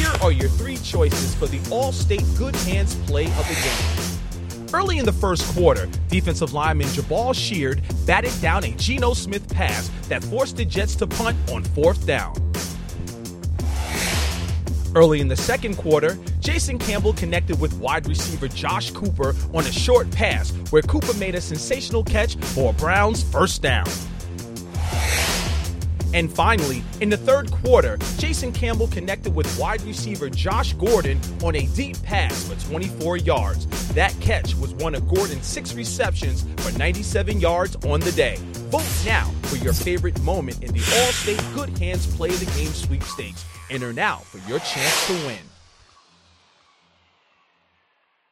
Here are your three choices for the All-State Good Hands play of the game. Early in the first quarter, defensive lineman Jabal Sheard batted down a Geno Smith pass that forced the Jets to punt on 4th down. Early in the second quarter, Jason Campbell connected with wide receiver Josh Cooper on a short pass where Cooper made a sensational catch for a Browns first down. And finally, in the third quarter, Jason Campbell connected with wide receiver Josh Gordon on a deep pass for 24 yards. That catch was one of Gordon's 6 receptions for 97 yards on the day. Vote now for your favorite moment in the All-State Good Hands Play of the Game sweepstakes. Enter now for your chance to win.